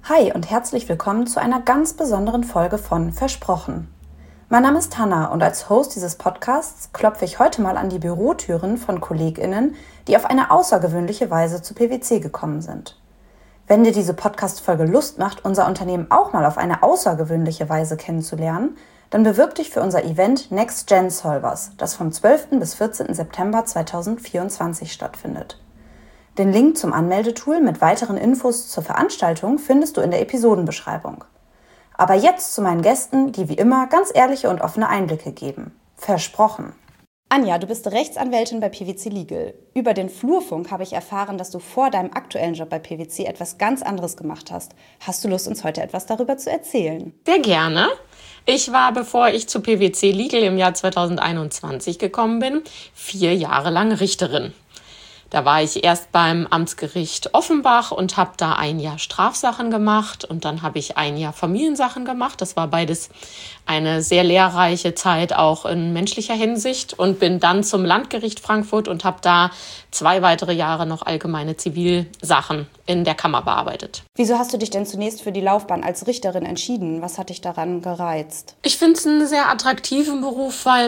Hi und herzlich willkommen zu einer ganz besonderen Folge von Versprochen. Mein Name ist Hannah und als Host dieses Podcasts klopfe ich heute mal an die Bürotüren von KollegInnen, die auf eine außergewöhnliche Weise zu PwC gekommen sind. Wenn dir diese Podcast-Folge Lust macht, unser Unternehmen auch mal auf eine außergewöhnliche Weise kennenzulernen, dann bewirb dich für unser Event Next Gen Solvers, das vom 12. bis 14. September 2024 stattfindet. Den Link zum Anmeldetool mit weiteren Infos zur Veranstaltung findest du in der Episodenbeschreibung. Aber jetzt zu meinen Gästen, die wie immer ganz ehrliche und offene Einblicke geben. Versprochen. Anja, du bist Rechtsanwältin bei PwC Legal. Über den Flurfunk habe ich erfahren, dass du vor deinem aktuellen Job bei PwC etwas ganz anderes gemacht hast. Hast du Lust, uns heute etwas darüber zu erzählen? Sehr gerne. Ich war, bevor ich zu PwC Legal im Jahr 2021 gekommen bin, 4 Jahre lang Richterin. Da war ich erst beim Amtsgericht Offenbach und habe da 1 Jahr Strafsachen gemacht und dann habe ich 1 Jahr Familiensachen gemacht. Das war beides eine sehr lehrreiche Zeit, auch in menschlicher Hinsicht, und bin dann zum Landgericht Frankfurt und habe da 2 weitere Jahre noch allgemeine Zivilsachen in der Kammer bearbeitet. Wieso hast du dich denn zunächst für die Laufbahn als Richterin entschieden? Was hat dich daran gereizt? Ich finde es einen sehr attraktiven Beruf, weil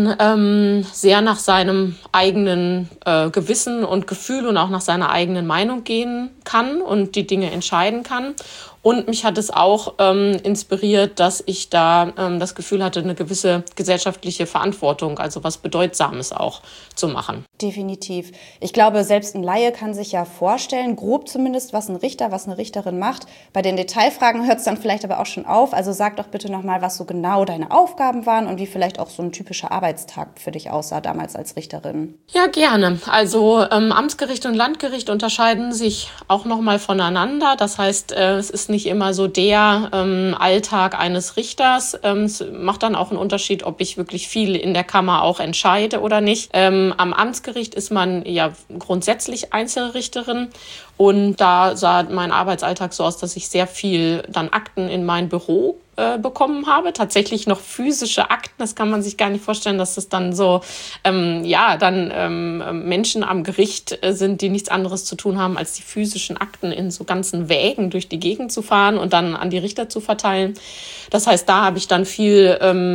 man sehr nach seinem eigenen Gewissen und Gefühl und auch nach seiner eigenen Meinung gehen kann und die Dinge entscheiden kann. Und mich hat es auch inspiriert, dass ich da das Gefühl hatte, eine gewisse gesellschaftliche Verantwortung, also was Bedeutsames auch zu machen. Definitiv. Ich glaube, selbst ein Laie kann sich ja vorstellen, grob zumindest, was ein Richter, was eine Richterin macht. Bei den Detailfragen hört es dann vielleicht aber auch schon auf. Also sag doch bitte nochmal, was so genau deine Aufgaben waren und wie vielleicht auch so ein typischer Arbeitstag für dich aussah damals als Richterin. Ja, gerne. Also Amtsgericht und Landgericht unterscheiden sich auch nochmal voneinander. Das heißt, es ist nicht immer so der Alltag eines Richters. Es macht dann auch einen Unterschied, ob ich wirklich viel in der Kammer auch entscheide oder nicht. Am Amtsgericht ist man ja grundsätzlich Einzelrichterin und da sah mein Arbeitsalltag so aus, dass ich sehr viel dann Akten in mein Büro bekommen habe, tatsächlich noch physische Akten. Das kann man sich gar nicht vorstellen, dass das dann so Menschen am Gericht sind, die nichts anderes zu tun haben, als die physischen Akten in so ganzen Wägen durch die Gegend zu fahren und dann an die Richter zu verteilen. Das heißt, da habe ich dann viel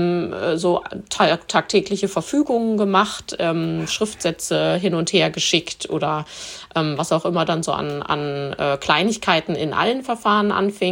tagtägliche Verfügungen gemacht, Schriftsätze hin und her geschickt oder was auch immer dann so an Kleinigkeiten in allen Verfahren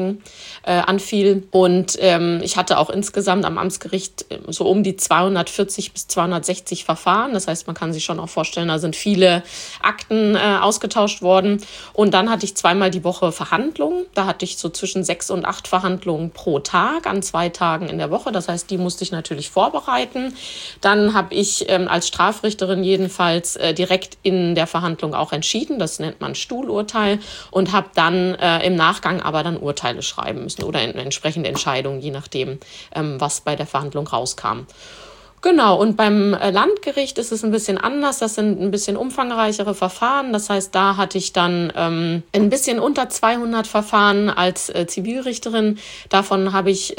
anfiel. Und ich hatte auch insgesamt am Amtsgericht so um die 240 bis 260 Verfahren. Das heißt, man kann sich schon auch vorstellen, da sind viele Akten ausgetauscht worden. Und dann hatte ich 2-mal die Woche Verhandlungen. Da hatte ich so zwischen 6 und 8 Verhandlungen pro Tag an 2 Tagen in der Woche. Das heißt, die musste ich natürlich vorbereiten. Dann habe ich als Strafrichterin jedenfalls direkt in der Verhandlung auch entschieden. Das nennt man Stuhlurteil und habe dann im Nachgang aber dann Urteile schreiben müssen oder entsprechende Entscheidungen, je nachdem, was bei der Verhandlung rauskam. Genau, und beim Landgericht ist es ein bisschen anders. Das sind ein bisschen umfangreichere Verfahren. Das heißt, da hatte ich dann ein bisschen unter 200 Verfahren als Zivilrichterin. Davon habe ich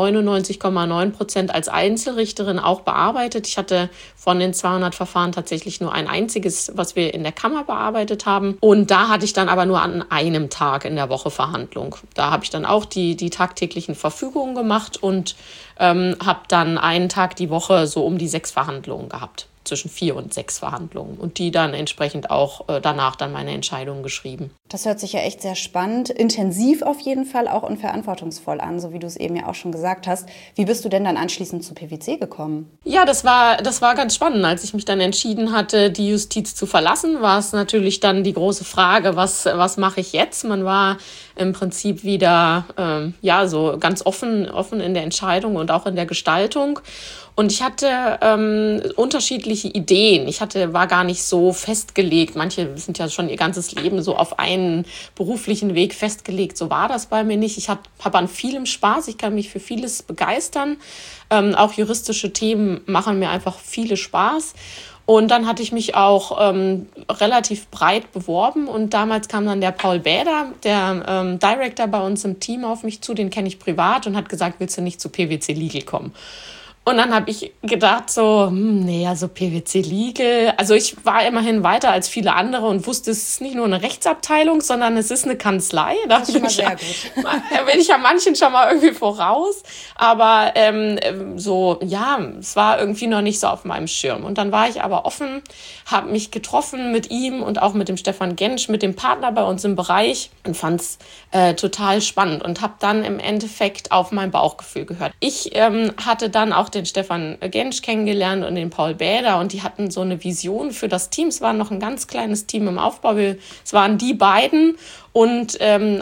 99,9% als Einzelrichterin auch bearbeitet. Ich hatte von den 200 Verfahren tatsächlich nur ein einziges, was wir in der Kammer bearbeitet haben. Und da hatte ich dann aber nur an einem Tag in der Woche Verhandlung. Da habe ich dann auch die tagtäglichen Verfügungen gemacht und habe dann einen Tag die Woche so um die 6 Verhandlungen gehabt, zwischen 4 und 6 Verhandlungen und die dann entsprechend auch danach dann meine Entscheidungen geschrieben. Das hört sich ja echt sehr spannend, intensiv auf jeden Fall auch und verantwortungsvoll an, so wie du es eben ja auch schon gesagt hast. Wie bist du denn dann anschließend zu PwC gekommen? Ja, das war ganz spannend. Als ich mich dann entschieden hatte, die Justiz zu verlassen, war es natürlich dann die große Frage, was mache ich jetzt? Man war im Prinzip wieder so ganz offen in der Entscheidung und auch in der Gestaltung. Und ich hatte unterschiedliche Ideen. War gar nicht so festgelegt. Manche sind ja schon ihr ganzes Leben so auf einen beruflichen Weg festgelegt. So war das bei mir nicht. Ich habe an vielem Spaß. Ich kann mich für vieles begeistern. Auch juristische Themen machen mir einfach viele Spaß. Und dann hatte ich mich auch relativ breit beworben und damals kam dann der Paul Bäder, der Director bei uns im Team, auf mich zu, den kenne ich privat und hat gesagt, willst du nicht zu PwC Legal kommen? Und dann habe ich gedacht so, nee, also PwC Legal, also ich war immerhin weiter als viele andere und wusste, es ist nicht nur eine Rechtsabteilung, sondern es ist eine Kanzlei. Das ist schon mal sehr gut. Da bin ich ja manchen schon mal irgendwie voraus. Aber so, ja, es war irgendwie noch nicht so auf meinem Schirm. Und dann war ich aber offen, habe mich getroffen mit ihm und auch mit dem Stefan Gensch, mit dem Partner bei uns im Bereich und fand es total spannend und habe dann im Endeffekt auf mein Bauchgefühl gehört. Ich hatte dann auch den Stefan Gensch kennengelernt und den Paul Bäder und die hatten so eine Vision für das Team. Es war noch ein ganz kleines Team im Aufbau. Es waren die beiden und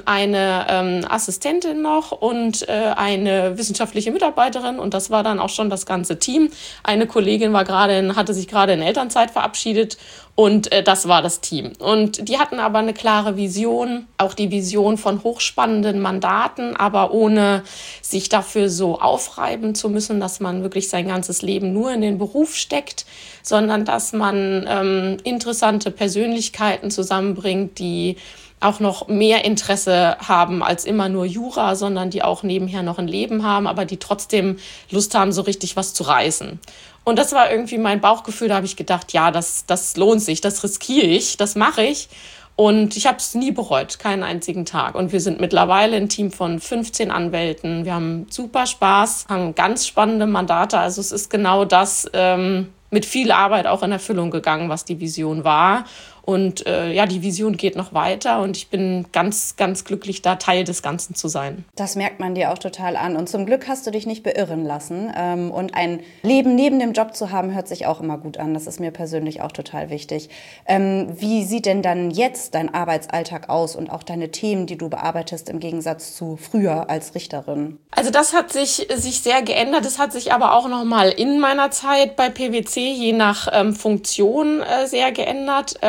eine Assistentin noch und eine wissenschaftliche Mitarbeiterin und das war dann auch schon das ganze Team. Eine Kollegin hatte sich gerade in Elternzeit verabschiedet und das war das Team. Und die hatten aber eine klare Vision, auch die Vision von hochspannenden Mandaten, aber ohne sich dafür so aufreiben zu müssen, dass man wirklich sein ganzes Leben nur in den Beruf steckt, sondern dass man interessante Persönlichkeiten zusammenbringt, die auch noch mehr Interesse haben als immer nur Jura, sondern die auch nebenher noch ein Leben haben, aber die trotzdem Lust haben, so richtig was zu reißen. Und das war irgendwie mein Bauchgefühl, da habe ich gedacht, ja, das lohnt sich, das riskiere ich, das mache ich. Und ich habe es nie bereut, keinen einzigen Tag. Und wir sind mittlerweile ein Team von 15 Anwälten. Wir haben super Spaß, haben ganz spannende Mandate. Also es ist genau das mit viel Arbeit auch in Erfüllung gegangen, was die Vision war. Und die Vision geht noch weiter und ich bin ganz, ganz glücklich, da Teil des Ganzen zu sein. Das merkt man dir auch total an. Und zum Glück hast du dich nicht beirren lassen. Und ein Leben neben dem Job zu haben, hört sich auch immer gut an. Das ist mir persönlich auch total wichtig. Wie sieht denn dann jetzt dein Arbeitsalltag aus und auch deine Themen, die du bearbeitest, im Gegensatz zu früher als Richterin? Also das hat sich sehr geändert. Das hat sich aber auch nochmal in meiner Zeit bei PwC je nach Funktion sehr geändert.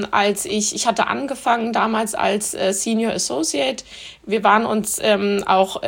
Ich hatte angefangen damals als Senior Associate. Wir waren uns wir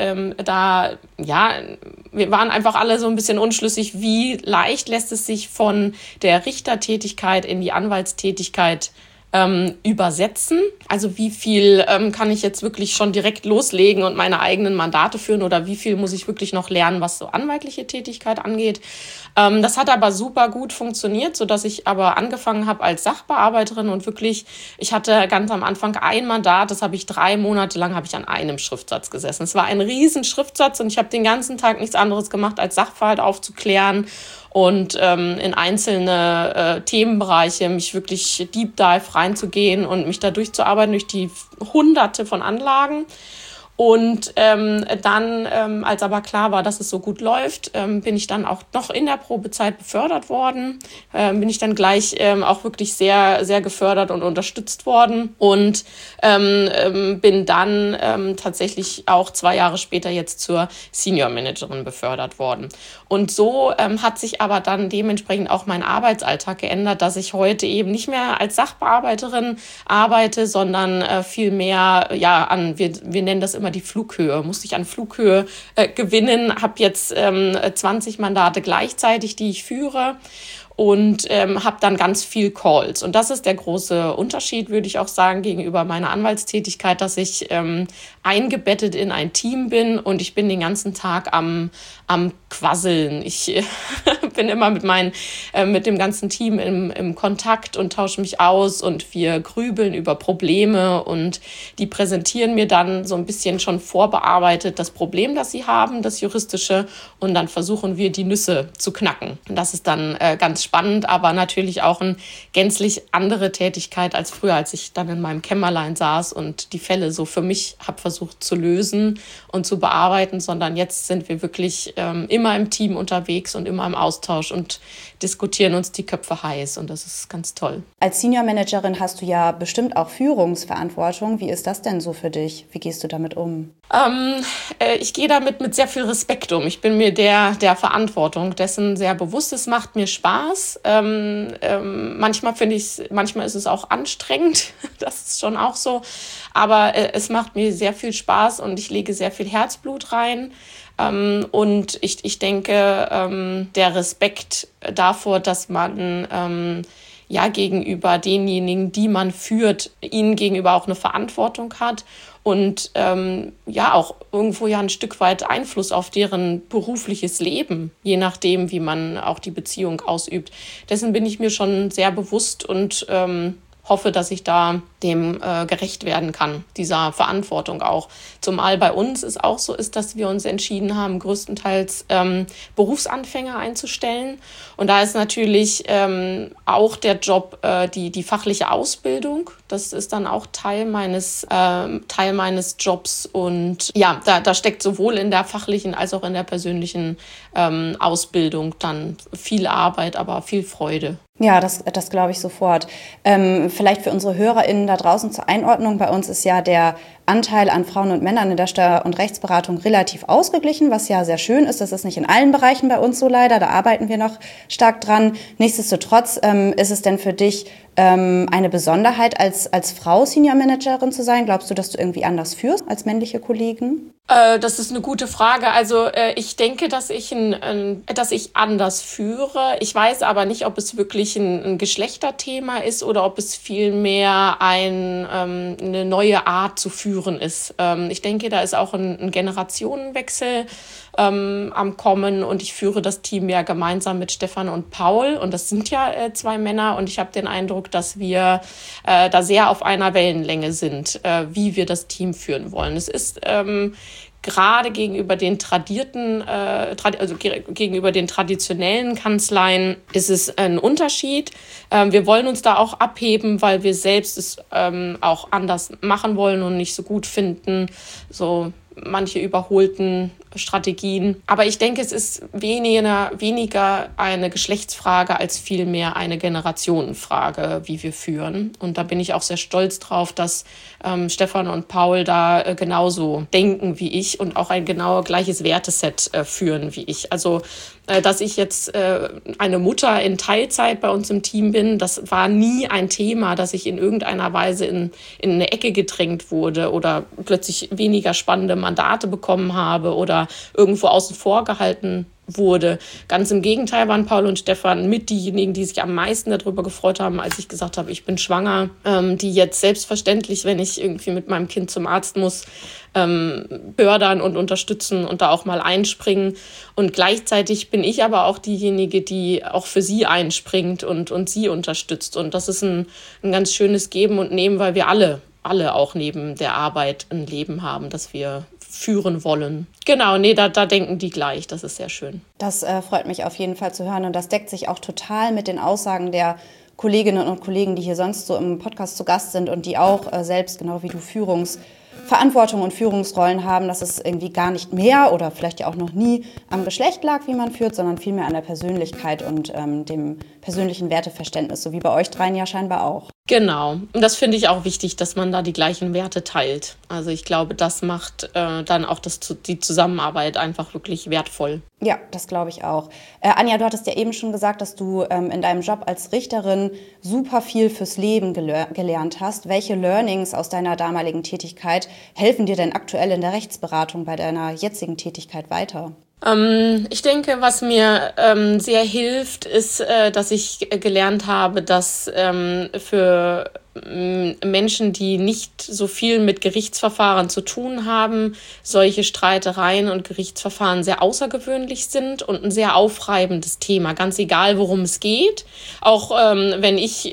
waren einfach alle so ein bisschen unschlüssig, wie leicht lässt es sich von der Richtertätigkeit in die Anwaltstätigkeit übersetzen. Also wie viel kann ich jetzt wirklich schon direkt loslegen und meine eigenen Mandate führen oder wie viel muss ich wirklich noch lernen, was so anwaltliche Tätigkeit angeht. Das hat aber super gut funktioniert, sodass ich aber angefangen habe als Sachbearbeiterin und wirklich, ich hatte ganz am Anfang ein Mandat, das habe ich 3 Monate lang an einem Schriftsatz gesessen. Es war ein riesen Schriftsatz und ich habe den ganzen Tag nichts anderes gemacht, als Sachverhalt aufzuklären und in einzelne Themenbereiche mich wirklich Deep Dive reinzugehen und mich da durchzuarbeiten durch die Hunderte von Anlagen. Und dann, als aber klar war, dass es so gut läuft, bin ich dann auch noch in der Probezeit befördert worden. Bin ich dann gleich auch wirklich sehr, sehr gefördert und unterstützt worden. Und bin dann tatsächlich auch 2 Jahre später jetzt zur Senior Managerin befördert worden. Und so hat sich aber dann dementsprechend auch mein Arbeitsalltag geändert, dass ich heute eben nicht mehr als Sachbearbeiterin arbeite, sondern viel mehr, wir nennen das immer die Flughöhe, musste ich an Flughöhe gewinnen, habe jetzt 20 Mandate gleichzeitig, die ich führe und habe dann ganz viel Calls. Und das ist der große Unterschied, würde ich auch sagen, gegenüber meiner Anwaltstätigkeit, dass ich eingebettet in ein Team bin und ich bin den ganzen Tag am Quasseln. Ich bin immer mit dem ganzen Team im Kontakt und tausche mich aus und wir grübeln über Probleme und die präsentieren mir dann so ein bisschen schon vorbearbeitet das Problem, das sie haben, das juristische, und dann versuchen wir die Nüsse zu knacken. Und das ist dann ganz spannend, aber natürlich auch eine gänzlich andere Tätigkeit als früher, als ich dann in meinem Kämmerlein saß und die Fälle so für mich habe versucht zu lösen und zu bearbeiten, sondern jetzt sind wir wirklich immer im Team unterwegs und immer im Austausch und diskutieren uns die Köpfe heiß und das ist ganz toll. Als Senior Managerin hast du ja bestimmt auch Führungsverantwortung. Wie ist das denn so für dich? Wie gehst du damit um? Ich gehe damit mit sehr viel Respekt um. Ich bin mir der Verantwortung dessen sehr bewusst. Es macht mir Spaß. Manchmal ist es auch anstrengend. Das ist schon auch so. Aber es macht mir sehr viel Spaß und ich lege sehr viel Herzblut rein. Und ich denke, der Respekt davor, dass man ja gegenüber denjenigen, die man führt, ihnen gegenüber auch eine Verantwortung hat und ja auch irgendwo ja ein Stück weit Einfluss auf deren berufliches Leben, je nachdem, wie man auch die Beziehung ausübt. Dessen bin ich mir schon sehr bewusst und hoffe, dass ich da dem gerecht werden kann, dieser Verantwortung auch. Zumal bei uns es auch so ist, dass wir uns entschieden haben, größtenteils Berufsanfänger einzustellen. Und da ist natürlich auch der Job, die fachliche Ausbildung. Das ist dann auch Teil meines Jobs. Und ja, da steckt sowohl in der fachlichen als auch in der persönlichen Ausbildung dann viel Arbeit, aber viel Freude. Ja, das glaube ich sofort. Vielleicht für unsere HörerInnen da draußen zur Einordnung. Bei uns ist ja der Anteil an Frauen und Männern in der Steuer- und Rechtsberatung relativ ausgeglichen, was ja sehr schön ist. Das ist nicht in allen Bereichen bei uns so leider. Da arbeiten wir noch stark dran. Nichtsdestotrotz ist es denn für dich eine Besonderheit, als Frau Senior Managerin zu sein? Glaubst du, dass du irgendwie anders führst als männliche Kollegen? Das ist eine gute Frage. Also ich denke, dass ich anders führe. Ich weiß aber nicht, ob es wirklich ein Geschlechterthema ist oder ob es vielmehr eine neue Art zu führen ist. Ich denke, da ist auch ein Generationenwechsel am Kommen und ich führe das Team ja gemeinsam mit Stefan und Paul und das sind ja 2 Männer und ich habe den Eindruck, dass wir da sehr auf einer Wellenlänge sind, wie wir das Team führen wollen. Es ist gerade gegenüber den gegenüber den traditionellen Kanzleien ist es ein Unterschied. Wir wollen uns da auch abheben, weil wir selbst es auch anders machen wollen und nicht so gut finden, so manche überholten Strategien. Aber ich denke, es ist weniger eine Geschlechtsfrage als vielmehr eine Generationenfrage, wie wir führen. Und da bin ich auch sehr stolz drauf, dass Stefan und Paul da genauso denken wie ich und auch ein genau gleiches Werteset führen wie ich. Also, dass ich jetzt eine Mutter in Teilzeit bei uns im Team bin, das war nie ein Thema, dass ich in irgendeiner Weise in eine Ecke gedrängt wurde oder plötzlich weniger spannende Mandate bekommen habe oder irgendwo außen vor gehalten wurde. Ganz im Gegenteil waren Paul und Stefan mit diejenigen, die sich am meisten darüber gefreut haben, als ich gesagt habe, ich bin schwanger, die jetzt selbstverständlich, wenn ich irgendwie mit meinem Kind zum Arzt muss, fördern und unterstützen und da auch mal einspringen. Und gleichzeitig bin ich aber auch diejenige, die auch für sie einspringt und sie unterstützt. Und das ist ein ganz schönes Geben und Nehmen, weil wir alle auch neben der Arbeit ein Leben haben, das wir führen wollen. Genau, nee, da denken die gleich. Das ist sehr schön. Das freut mich auf jeden Fall zu hören und das deckt sich auch total mit den Aussagen der Kolleginnen und Kollegen, die hier sonst so im Podcast zu Gast sind und die auch selbst, genau wie du, Führungsverantwortung und Führungsrollen haben, dass es irgendwie gar nicht mehr oder vielleicht ja auch noch nie am Geschlecht lag, wie man führt, sondern vielmehr an der Persönlichkeit und dem persönlichen Werteverständnis, so wie bei euch dreien ja scheinbar auch. Genau. Und das finde ich auch wichtig, dass man da die gleichen Werte teilt. Also ich glaube, das macht dann auch die Zusammenarbeit einfach wirklich wertvoll. Ja, das glaube ich auch. Anja, du hattest ja eben schon gesagt, dass du in deinem Job als Richterin super viel fürs Leben gelernt hast. Welche Learnings aus deiner damaligen Tätigkeit helfen dir denn aktuell in der Rechtsberatung bei deiner jetzigen Tätigkeit weiter? Ich denke, was mir sehr hilft, ist, dass ich gelernt habe, dass für Menschen, die nicht so viel mit Gerichtsverfahren zu tun haben, solche Streitereien und Gerichtsverfahren sehr außergewöhnlich sind und ein sehr aufreibendes Thema, ganz egal, worum es geht. Auch wenn ich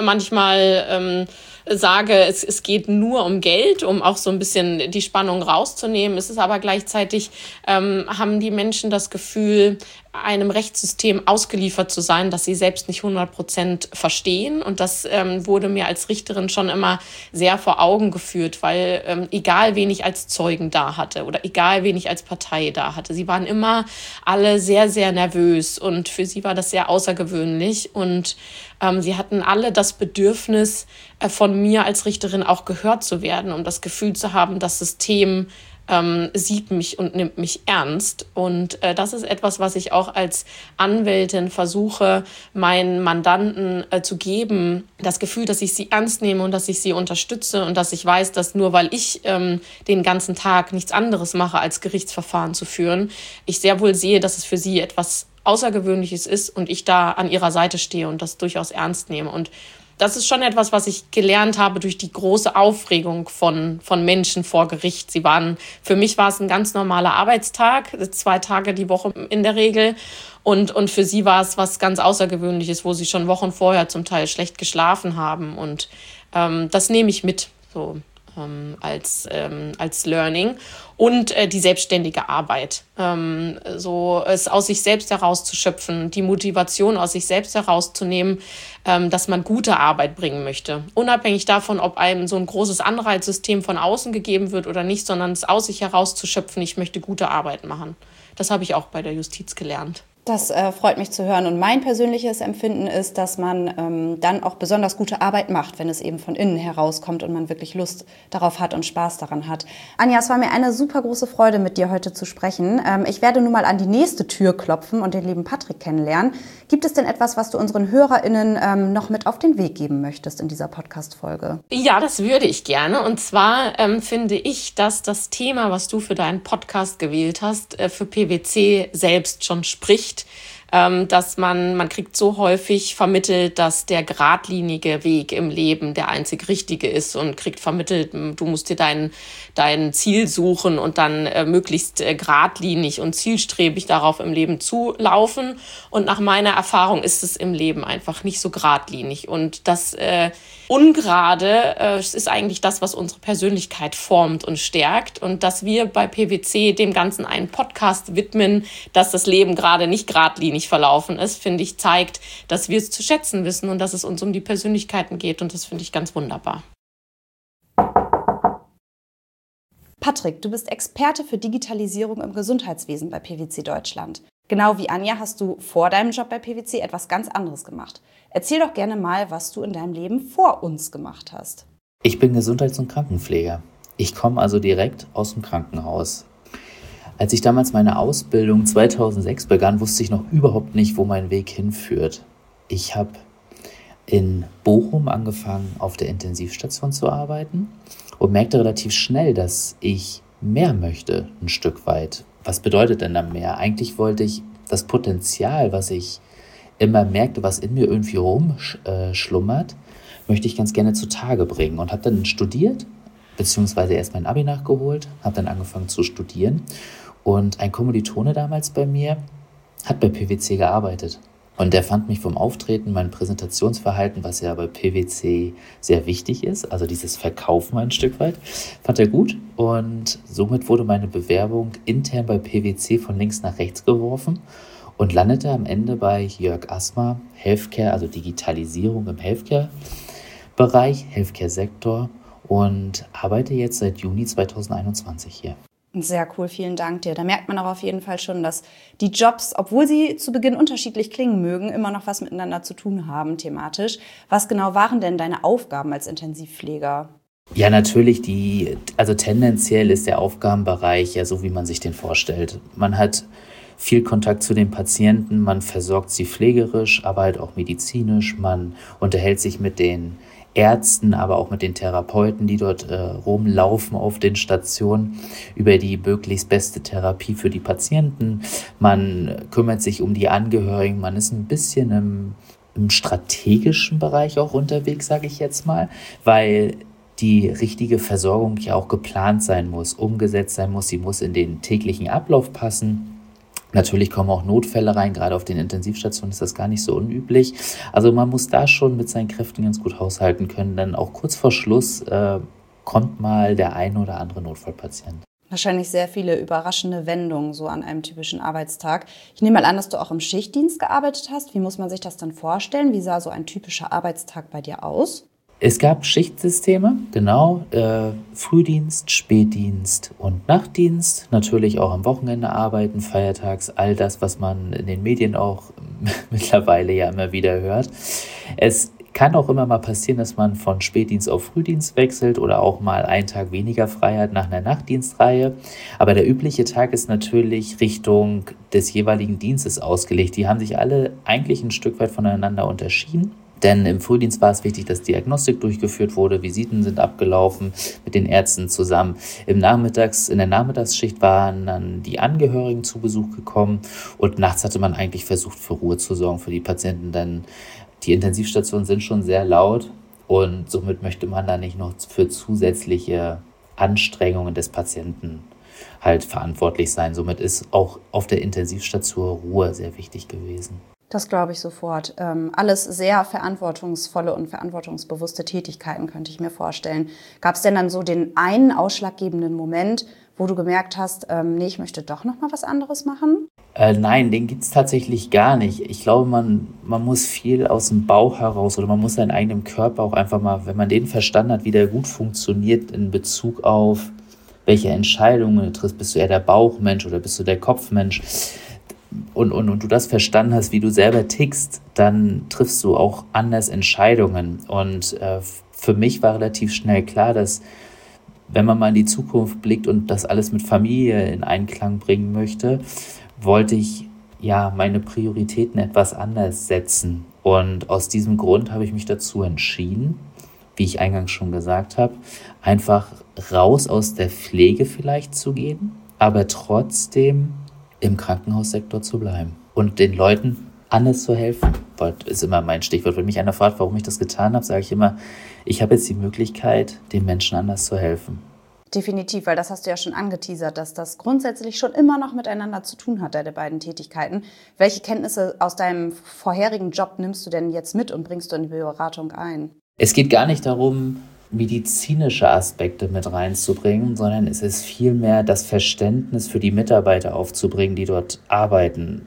manchmal sage, es geht nur um Geld, um auch so ein bisschen die Spannung rauszunehmen. Es ist aber gleichzeitig, haben die Menschen das Gefühl, einem Rechtssystem ausgeliefert zu sein, das sie selbst nicht 100% verstehen. Und das wurde mir als Richterin schon immer sehr vor Augen geführt, weil egal, wen ich als Zeugen da hatte oder egal, wen ich als Partei da hatte, sie waren immer alle sehr, sehr nervös und für sie war das sehr außergewöhnlich und sie hatten alle das Bedürfnis, von mir als Richterin auch gehört zu werden, um das Gefühl zu haben, das System sieht mich und nimmt mich ernst. Und das ist etwas, was ich auch als Anwältin versuche, meinen Mandanten zu geben. Das Gefühl, dass ich sie ernst nehme und dass ich sie unterstütze und dass ich weiß, dass nur weil ich den ganzen Tag nichts anderes mache, als Gerichtsverfahren zu führen, ich sehr wohl sehe, dass es für sie etwas Außergewöhnliches ist und ich da an ihrer Seite stehe und das durchaus ernst nehme. Und das ist schon etwas, was ich gelernt habe durch die große Aufregung von Menschen vor Gericht. Für mich war es ein ganz normaler Arbeitstag, 2 Tage die Woche in der Regel. Und für sie war es was ganz Außergewöhnliches, wo sie schon Wochen vorher zum Teil schlecht geschlafen haben. Und das nehme ich mit, so als Learning. Und die selbstständige Arbeit. So es aus sich selbst herauszuschöpfen, die Motivation aus sich selbst herauszunehmen, dass man gute Arbeit bringen möchte. Unabhängig davon, ob einem so ein großes Anreizsystem von außen gegeben wird oder nicht, sondern es aus sich herauszuschöpfen, ich möchte gute Arbeit machen. Das habe ich auch bei der Justiz gelernt. Das freut mich zu hören. Und mein persönliches Empfinden ist, dass man dann auch besonders gute Arbeit macht, wenn es eben von innen herauskommt und man wirklich Lust darauf hat und Spaß daran hat. Anja, es war mir eine super große Freude, mit dir heute zu sprechen. Ich werde nun mal an die nächste Tür klopfen und den lieben Patrick kennenlernen. Gibt es denn etwas, was du unseren HörerInnen noch mit auf den Weg geben möchtest in dieser Podcast-Folge? Ja, das würde ich gerne. Und zwar finde ich, dass das Thema, was du für deinen Podcast gewählt hast, für PwC selbst schon spricht. Dass man kriegt so häufig vermittelt, dass der geradlinige Weg im Leben der einzig richtige ist und kriegt vermittelt, du musst dir dein Ziel suchen und dann möglichst geradlinig und zielstrebig darauf im Leben zulaufen. Und nach meiner Erfahrung ist es im Leben einfach nicht so geradlinig. Und das Ungerade ist eigentlich das, was unsere Persönlichkeit formt und stärkt. Und dass wir bei PwC dem Ganzen einen Podcast widmen, dass das Leben gerade nicht geradlinig verlaufen ist, finde ich, zeigt, dass wir es zu schätzen wissen und dass es uns um die Persönlichkeiten geht. Und das finde ich ganz wunderbar. Patrick, du bist Experte für Digitalisierung im Gesundheitswesen bei PwC Deutschland. Genau wie Anja hast du vor deinem Job bei PwC etwas ganz anderes gemacht. Erzähl doch gerne mal, was du in deinem Leben vor uns gemacht hast. Ich bin Gesundheits- und Krankenpfleger. Ich komme also direkt aus dem Krankenhaus. Als ich damals meine Ausbildung 2006 begann, wusste ich noch überhaupt nicht, wo mein Weg hinführt. Ich habe in Bochum angefangen, auf der Intensivstation zu arbeiten und merkte relativ schnell, dass ich mehr möchte, ein Stück weit. Was bedeutet denn dann mehr? Eigentlich wollte ich das Potenzial, was ich immer merkte, was in mir irgendwie rumschlummert, möchte ich ganz gerne zutage bringen und habe dann studiert, beziehungsweise erst mein Abi nachgeholt, habe dann angefangen zu studieren. Und ein Kommilitone damals bei mir hat bei PwC gearbeitet. Und der fand mich vom Auftreten, mein Präsentationsverhalten, was ja bei PwC sehr wichtig ist, also dieses Verkaufen ein Stück weit, fand er gut. Und somit wurde meine Bewerbung intern bei PwC von links nach rechts geworfen und landete am Ende bei Jörg Asmer, Healthcare, also Digitalisierung im Healthcare-Bereich, Healthcare-Sektor und arbeite jetzt seit Juni 2021 hier. Sehr cool, vielen Dank dir. Da merkt man auch auf jeden Fall schon, dass die Jobs, obwohl sie zu Beginn unterschiedlich klingen mögen, immer noch was miteinander zu tun haben thematisch. Was genau waren denn deine Aufgaben als Intensivpfleger? Ja, natürlich, also tendenziell ist der Aufgabenbereich ja so, wie man sich den vorstellt. Man hat viel Kontakt zu den Patienten, man versorgt sie pflegerisch, aber halt auch medizinisch. Man unterhält sich mit den Ärzten, aber auch mit den Therapeuten, die dort rumlaufen auf den Stationen, über die möglichst beste Therapie für die Patienten. Man kümmert sich um die Angehörigen, man ist ein bisschen im strategischen Bereich auch unterwegs, sage ich jetzt mal, weil die richtige Versorgung ja auch geplant sein muss, umgesetzt sein muss, sie muss in den täglichen Ablauf passen. Natürlich kommen auch Notfälle rein, gerade auf den Intensivstationen ist das gar nicht so unüblich. Also man muss da schon mit seinen Kräften ganz gut haushalten können, denn auch kurz vor Schluss kommt mal der ein oder andere Notfallpatient. Wahrscheinlich sehr viele überraschende Wendungen so an einem typischen Arbeitstag. Ich nehme mal an, dass du auch im Schichtdienst gearbeitet hast. Wie muss man sich das dann vorstellen? Wie sah so ein typischer Arbeitstag bei dir aus? Es gab Schichtsysteme, genau, Frühdienst, Spätdienst und Nachtdienst, natürlich auch am Wochenende arbeiten, feiertags, all das, was man in den Medien auch mittlerweile ja immer wieder hört. Es kann auch immer mal passieren, dass man von Spätdienst auf Frühdienst wechselt oder auch mal einen Tag weniger frei hat nach einer Nachtdienstreihe. Aber der übliche Tag ist natürlich Richtung des jeweiligen Dienstes ausgelegt. Die haben sich alle eigentlich ein Stück weit voneinander unterschieden. Denn im Frühdienst war es wichtig, dass Diagnostik durchgeführt wurde, Visiten sind abgelaufen mit den Ärzten zusammen. In der Nachmittagsschicht waren dann die Angehörigen zu Besuch gekommen und nachts hatte man eigentlich versucht, für Ruhe zu sorgen für die Patienten, denn die Intensivstationen sind schon sehr laut und somit möchte man da nicht noch für zusätzliche Anstrengungen des Patienten halt verantwortlich sein. Somit ist auch auf der Intensivstation Ruhe sehr wichtig gewesen. Das glaube ich sofort. Alles sehr verantwortungsvolle und verantwortungsbewusste Tätigkeiten, könnte ich mir vorstellen. Gab es denn dann so den einen ausschlaggebenden Moment, wo du gemerkt hast, nee, ich möchte doch noch mal was anderes machen? Nein, den gibt es tatsächlich gar nicht. Ich glaube, man muss viel aus dem Bauch heraus oder man muss seinen eigenen Körper auch einfach mal, wenn man den verstanden hat, wie der gut funktioniert in Bezug auf welche Entscheidungen du triffst. Bist du eher der Bauchmensch oder bist du der Kopfmensch? Und du das verstanden hast, wie du selber tickst, dann triffst du auch anders Entscheidungen. Und für mich war relativ schnell klar, dass wenn man mal in die Zukunft blickt und das alles mit Familie in Einklang bringen möchte, wollte ich ja meine Prioritäten etwas anders setzen. Und aus diesem Grund habe ich mich dazu entschieden, wie ich eingangs schon gesagt habe, einfach raus aus der Pflege vielleicht zu gehen, aber trotzdem im Krankenhaussektor zu bleiben und den Leuten anders zu helfen. Das ist immer mein Stichwort. Wenn mich einer fragt, warum ich das getan habe, sage ich immer, ich habe jetzt die Möglichkeit, den Menschen anders zu helfen. Definitiv, weil das hast du ja schon angeteasert, dass das grundsätzlich schon immer noch miteinander zu tun hat, deine beiden Tätigkeiten. Welche Kenntnisse aus deinem vorherigen Job nimmst du denn jetzt mit und bringst du in die Beratung ein? Es geht gar nicht darum, medizinische Aspekte mit reinzubringen, sondern es ist vielmehr das Verständnis für die Mitarbeiter aufzubringen, die dort arbeiten.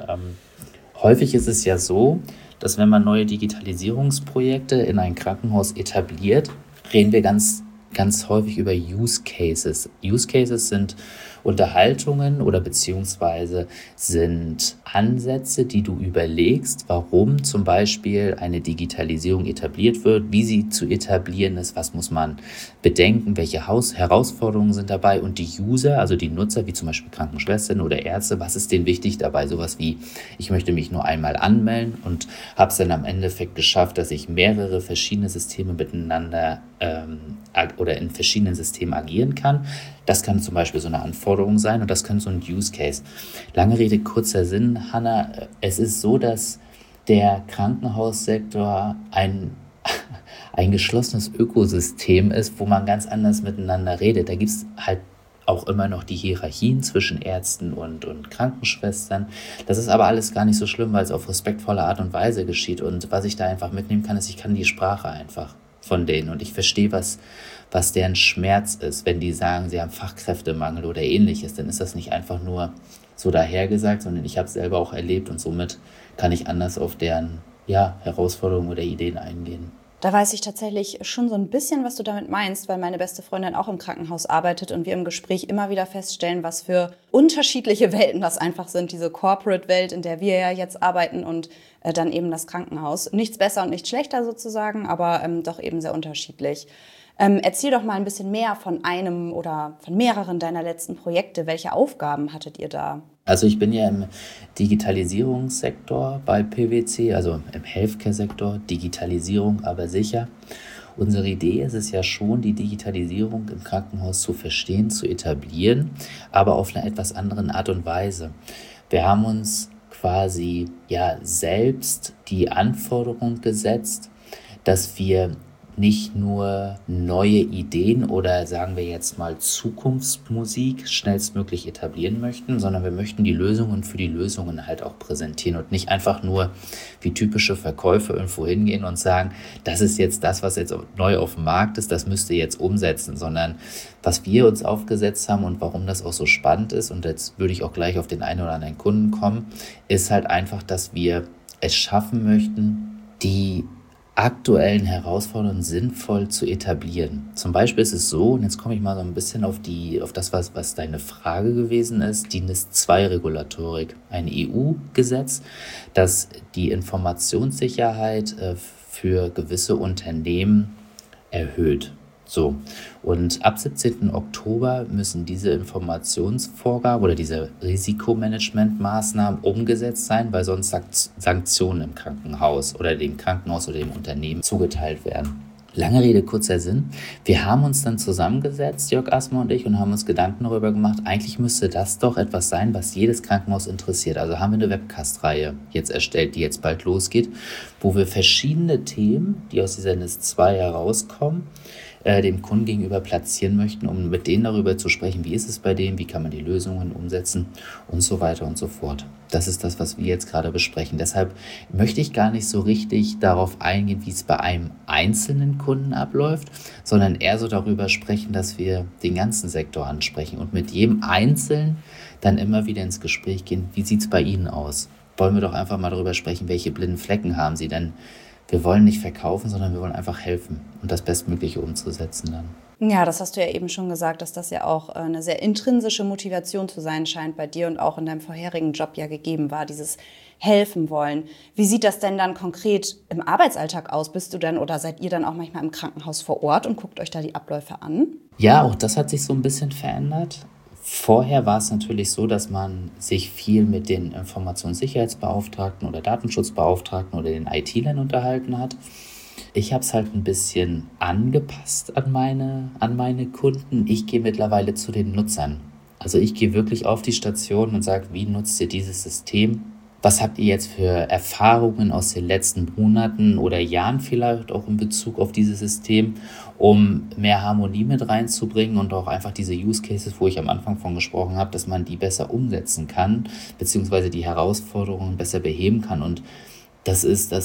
Häufig ist es ja so, dass wenn man neue Digitalisierungsprojekte in ein Krankenhaus etabliert, reden wir ganz häufig über Use Cases. Use Cases sind Unterhaltungen oder beziehungsweise sind Ansätze, die du überlegst, warum zum Beispiel eine Digitalisierung etabliert wird, wie sie zu etablieren ist, was muss man bedenken, welche Herausforderungen sind dabei und die User, also die Nutzer, wie zum Beispiel Krankenschwestern oder Ärzte, was ist denen wichtig dabei? Sowas wie, ich möchte mich nur einmal anmelden und habe es dann am Endeffekt geschafft, dass ich mehrere verschiedene Systeme miteinander oder in verschiedenen Systemen agieren kann. Das kann zum Beispiel so eine Anforderung sein und das kann so ein Use Case. Lange Rede, kurzer Sinn, Hanna, es ist so, dass der Krankenhaussektor ein geschlossenes Ökosystem ist, wo man ganz anders miteinander redet. Da gibt es halt auch immer noch die Hierarchien zwischen Ärzten und Krankenschwestern. Das ist aber alles gar nicht so schlimm, weil es auf respektvolle Art und Weise geschieht. Und was ich da einfach mitnehmen kann, ist, ich kann die Sprache einfach von denen und ich verstehe, was deren Schmerz ist, wenn die sagen, sie haben Fachkräftemangel oder ähnliches, dann ist das nicht einfach nur so dahergesagt, sondern ich habe es selber auch erlebt und somit kann ich anders auf deren Herausforderungen oder Ideen eingehen. Da weiß ich tatsächlich schon so ein bisschen, was du damit meinst, weil meine beste Freundin auch im Krankenhaus arbeitet und wir im Gespräch immer wieder feststellen, was für unterschiedliche Welten das einfach sind. Diese Corporate-Welt, in der wir ja jetzt arbeiten und dann eben das Krankenhaus. Nichts besser und nichts schlechter sozusagen, aber doch eben sehr unterschiedlich. Erzähl doch mal ein bisschen mehr von einem oder von mehreren deiner letzten Projekte. Welche Aufgaben hattet ihr da? Also ich bin ja im Digitalisierungssektor bei PwC, also im Healthcare-Sektor, Digitalisierung aber sicher. Unsere Idee ist es ja schon, die Digitalisierung im Krankenhaus zu verstehen, zu etablieren, aber auf eine etwas anderen Art und Weise. Wir haben uns quasi selbst die Anforderung gesetzt, dass wir nicht nur neue Ideen oder sagen wir jetzt mal Zukunftsmusik schnellstmöglich etablieren möchten, sondern wir möchten die Lösungen für die Lösungen halt auch präsentieren und nicht einfach nur wie typische Verkäufer irgendwo hingehen und sagen, das ist jetzt das, was jetzt neu auf dem Markt ist, das müsst ihr jetzt umsetzen, sondern was wir uns aufgesetzt haben und warum das auch so spannend ist, und jetzt würde ich auch gleich auf den einen oder anderen Kunden kommen, ist halt einfach, dass wir es schaffen möchten, die aktuellen Herausforderungen sinnvoll zu etablieren. Zum Beispiel ist es so, und jetzt komme ich mal so ein bisschen auf das, was deine Frage gewesen ist, die NIS-2-Regulatorik, ein EU-Gesetz, das die Informationssicherheit für gewisse Unternehmen erhöht. So, und ab 17. Oktober müssen diese Informationsvorgaben oder diese Risikomanagementmaßnahmen umgesetzt sein, weil sonst Sanktionen im Krankenhaus oder dem Krankenhaus oder dem Unternehmen zugeteilt werden. Lange Rede, kurzer Sinn. Wir haben uns dann zusammengesetzt, Jörg Asmer und ich, und haben uns Gedanken darüber gemacht, eigentlich müsste das doch etwas sein, was jedes Krankenhaus interessiert. Also haben wir eine Webcast-Reihe jetzt erstellt, die jetzt bald losgeht, wo wir verschiedene Themen, die aus dieser NIS 2 herauskommen, dem Kunden gegenüber platzieren möchten, um mit denen darüber zu sprechen, wie ist es bei denen, wie kann man die Lösungen umsetzen und so weiter und so fort. Das ist das, was wir jetzt gerade besprechen. Deshalb möchte ich gar nicht so richtig darauf eingehen, wie es bei einem einzelnen Kunden abläuft, sondern eher so darüber sprechen, dass wir den ganzen Sektor ansprechen und mit jedem Einzelnen dann immer wieder ins Gespräch gehen, wie sieht es bei Ihnen aus? Wollen wir doch einfach mal darüber sprechen, welche blinden Flecken haben Sie, denn wir wollen nicht verkaufen, sondern wir wollen einfach helfen und das Bestmögliche umzusetzen dann. Ja, das hast du ja eben schon gesagt, dass das ja auch eine sehr intrinsische Motivation zu sein scheint bei dir und auch in deinem vorherigen Job ja gegeben war, dieses helfen wollen. Wie sieht das denn dann konkret im Arbeitsalltag aus? Bist du dann oder seid ihr dann auch manchmal im Krankenhaus vor Ort und guckt euch da die Abläufe an? Ja, auch das hat sich so ein bisschen verändert. Vorher war es natürlich so, dass man sich viel mit den Informationssicherheitsbeauftragten oder Datenschutzbeauftragten oder den IT-Lern unterhalten hat. Ich habe es halt ein bisschen angepasst an meine Kunden. Ich gehe mittlerweile zu den Nutzern. Also ich gehe wirklich auf die Station und sage, wie nutzt ihr dieses System? Was habt ihr jetzt für Erfahrungen aus den letzten Monaten oder Jahren vielleicht auch in Bezug auf dieses System, um mehr Harmonie mit reinzubringen und auch einfach diese Use Cases, wo ich am Anfang von gesprochen habe, dass man die besser umsetzen kann, beziehungsweise die Herausforderungen besser beheben kann. Und das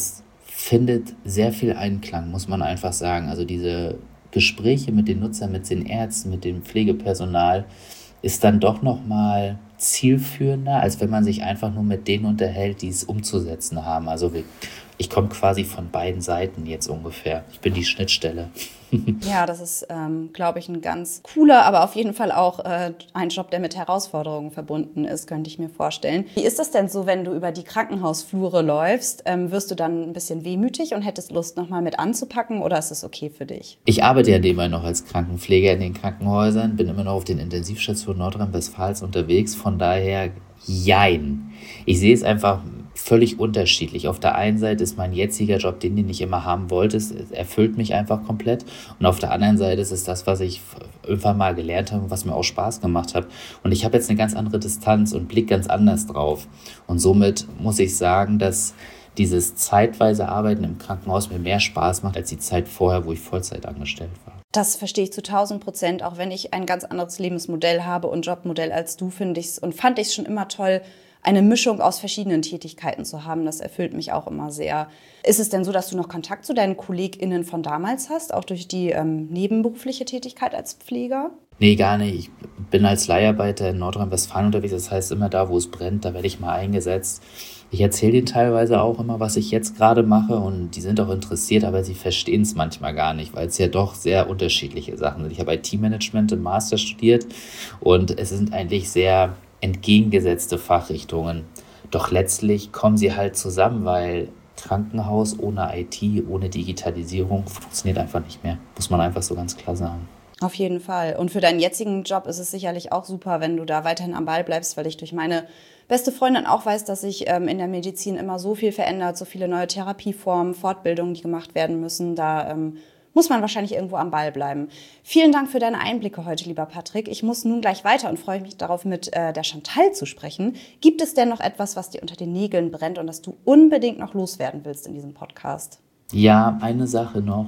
findet sehr viel Einklang, muss man einfach sagen. Also diese Gespräche mit den Nutzern, mit den Ärzten, mit dem Pflegepersonal ist dann doch nochmal zielführender, als wenn man sich einfach nur mit denen unterhält, die es umzusetzen haben. Also ich komme quasi von beiden Seiten jetzt ungefähr. Ich bin die Schnittstelle. Ja, das ist, glaube ich, ein ganz cooler, aber auf jeden Fall auch ein Job, der mit Herausforderungen verbunden ist, könnte ich mir vorstellen. Wie ist das denn so, wenn du über die Krankenhausflure läufst? Wirst du dann ein bisschen wehmütig und hättest Lust, nochmal mit anzupacken oder ist es okay für dich? Ich arbeite ja nebenbei noch als Krankenpfleger in den Krankenhäusern, bin immer noch auf den Intensivstationen Nordrhein-Westfalens unterwegs, von daher jein. Ich sehe es einfach völlig unterschiedlich. Auf der einen Seite ist mein jetziger Job, den ich immer haben wollte, es erfüllt mich einfach komplett. Und auf der anderen Seite ist es das, was ich irgendwann mal gelernt habe, was mir auch Spaß gemacht hat. Und ich habe jetzt eine ganz andere Distanz und Blick ganz anders drauf. Und somit muss ich sagen, dass dieses zeitweise Arbeiten im Krankenhaus mir mehr Spaß macht als die Zeit vorher, wo ich Vollzeit angestellt war. Das verstehe ich zu 1000%, auch wenn ich ein ganz anderes Lebensmodell habe und Jobmodell als du, fand ich es schon immer toll, eine Mischung aus verschiedenen Tätigkeiten zu haben. Das erfüllt mich auch immer sehr. Ist es denn so, dass du noch Kontakt zu deinen KollegInnen von damals hast, auch durch die nebenberufliche Tätigkeit als Pfleger? Nee, gar nicht. Ich bin als Leiharbeiter in Nordrhein-Westfalen unterwegs. Das heißt, immer da, wo es brennt, da werde ich mal eingesetzt. Ich erzähle denen teilweise auch immer, was ich jetzt gerade mache und die sind auch interessiert, aber sie verstehen es manchmal gar nicht, weil es ja doch sehr unterschiedliche Sachen sind. Ich habe IT-Management im Master studiert und es sind eigentlich sehr entgegengesetzte Fachrichtungen. Doch letztlich kommen sie halt zusammen, weil Krankenhaus ohne IT, ohne Digitalisierung funktioniert einfach nicht mehr. Muss man einfach so ganz klar sagen. Auf jeden Fall. Und für deinen jetzigen Job ist es sicherlich auch super, wenn du da weiterhin am Ball bleibst, weil ich durch meine beste Freundin auch weiß, dass sich in der Medizin immer so viel verändert, so viele neue Therapieformen, Fortbildungen, die gemacht werden müssen. Da muss man wahrscheinlich irgendwo am Ball bleiben. Vielen Dank für deine Einblicke heute, lieber Patrick. Ich muss nun gleich weiter und freue mich darauf, mit der Chantal zu sprechen. Gibt es denn noch etwas, was dir unter den Nägeln brennt und das du unbedingt noch loswerden willst in diesem Podcast? Ja, eine Sache noch.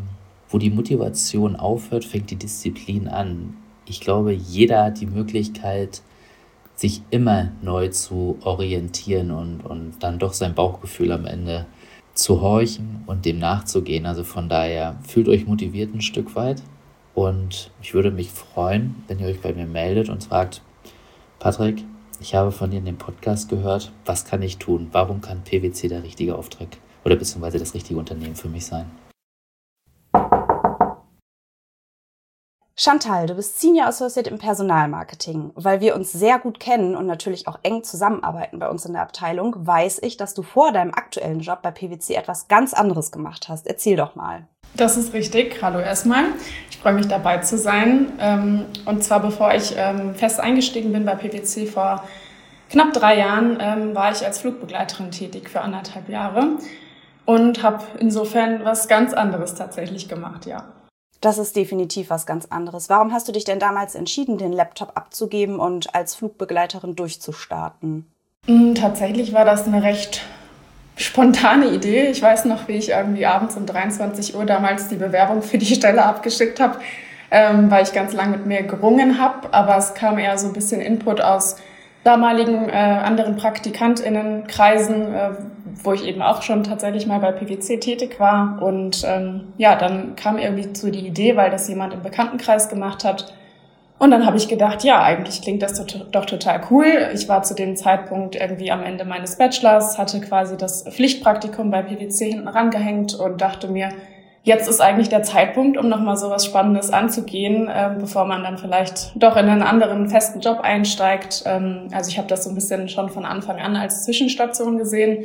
Wo die Motivation aufhört, fängt die Disziplin an. Ich glaube, jeder hat die Möglichkeit, sich immer neu zu orientieren und dann doch sein Bauchgefühl am Ende zu horchen und dem nachzugehen. Also von daher, fühlt euch motiviert ein Stück weit und ich würde mich freuen, wenn ihr euch bei mir meldet und fragt, Patrick, ich habe von dir in dem Podcast gehört, was kann ich tun? Warum kann PwC der richtige Auftrag oder beziehungsweise das richtige Unternehmen für mich sein? Chantal, du bist Senior Associate im Personalmarketing. Weil wir uns sehr gut kennen und natürlich auch eng zusammenarbeiten bei uns in der Abteilung, weiß ich, dass du vor deinem aktuellen Job bei PwC etwas ganz anderes gemacht hast. Erzähl doch mal. Das ist richtig. Hallo erstmal. Ich freue mich, dabei zu sein. Und zwar, bevor ich fest eingestiegen bin bei PwC vor knapp 3 Jahren, war ich als Flugbegleiterin tätig für 1,5 Jahre und habe insofern was ganz anderes tatsächlich gemacht, ja. Das ist definitiv was ganz anderes. Warum hast du dich denn damals entschieden, den Laptop abzugeben und als Flugbegleiterin durchzustarten? Tatsächlich war das eine recht spontane Idee. Ich weiß noch, wie ich irgendwie abends um 23 Uhr damals die Bewerbung für die Stelle abgeschickt habe, weil ich ganz lange mit mir gerungen habe. Aber es kam eher so ein bisschen Input aus damaligen anderen PraktikantInnenkreisen, wo ich eben auch schon tatsächlich mal bei PwC tätig war. Und dann kam irgendwie so die Idee, weil das jemand im Bekanntenkreis gemacht hat. Und dann habe ich gedacht, ja, eigentlich klingt das doch total cool. Ich war zu dem Zeitpunkt irgendwie am Ende meines Bachelors, hatte quasi das Pflichtpraktikum bei PwC hinten rangehängt und dachte mir, jetzt ist eigentlich der Zeitpunkt, um nochmal so was Spannendes anzugehen, bevor man dann vielleicht doch in einen anderen festen Job einsteigt. Also ich habe das so ein bisschen schon von Anfang an als Zwischenstation gesehen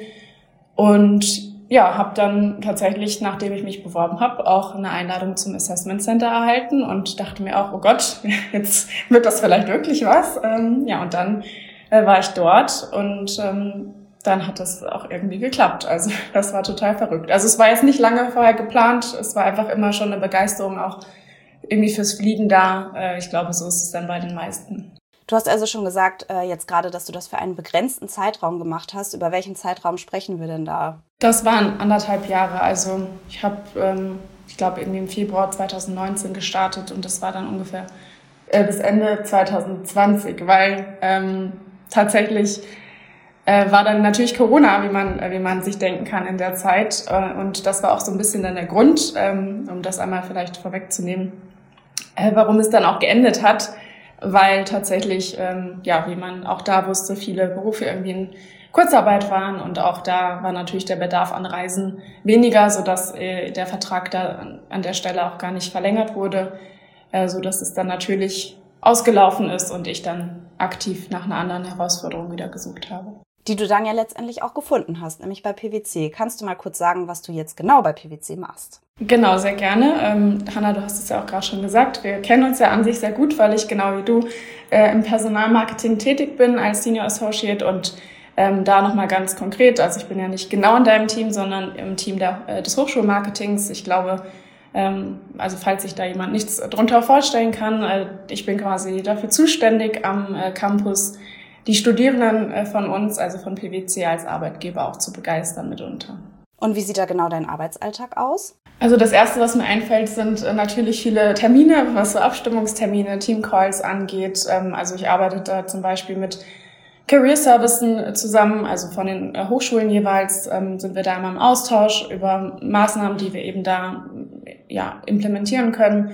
und ja, habe dann tatsächlich, nachdem ich mich beworben habe, auch eine Einladung zum Assessment Center erhalten und dachte mir auch, oh Gott, jetzt wird das vielleicht wirklich was. Und dann war ich dort und dann hat das auch irgendwie geklappt. Also das war total verrückt. Also es war jetzt nicht lange vorher geplant, es war einfach immer schon eine Begeisterung auch irgendwie fürs Fliegen da. Ich glaube, so ist es dann bei den meisten. Du hast also schon gesagt, jetzt gerade, dass du das für einen begrenzten Zeitraum gemacht hast. Über welchen Zeitraum sprechen wir denn da? Das waren 1,5 Jahre. Also ich habe, ich glaube, irgendwie im Februar 2019 gestartet und das war dann ungefähr bis Ende 2020, weil tatsächlich war dann natürlich Corona, wie man sich denken kann in der Zeit. Und das war auch so ein bisschen dann der Grund, um das einmal vielleicht vorwegzunehmen, warum es dann auch geendet hat. Weil tatsächlich, wie man auch da wusste, viele Berufe irgendwie in Kurzarbeit waren und auch da war natürlich der Bedarf an Reisen weniger, sodass der Vertrag da an der Stelle auch gar nicht verlängert wurde, sodass es dann natürlich ausgelaufen ist und ich dann aktiv nach einer anderen Herausforderung wieder gesucht habe. Die du dann ja letztendlich auch gefunden hast, nämlich bei PwC. Kannst du mal kurz sagen, was du jetzt genau bei PwC machst? Genau, sehr gerne. Hanna, du hast es ja auch gerade schon gesagt. Wir kennen uns ja an sich sehr gut, weil ich genau wie du im Personalmarketing tätig bin als Senior Associate und da nochmal ganz konkret, also ich bin ja nicht genau in deinem Team, sondern im Team des Hochschulmarketings. Ich glaube, also falls sich da jemand nichts drunter vorstellen kann, ich bin quasi dafür zuständig am Campus, die Studierenden von uns, also von PwC als Arbeitgeber auch zu begeistern mitunter. Und wie sieht da genau dein Arbeitsalltag aus? Also das Erste, was mir einfällt, sind natürlich viele Termine, was so Abstimmungstermine, Teamcalls angeht. Also ich arbeite da zum Beispiel mit Career Services zusammen, also von den Hochschulen jeweils sind wir da immer im Austausch über Maßnahmen, die wir eben da implementieren können.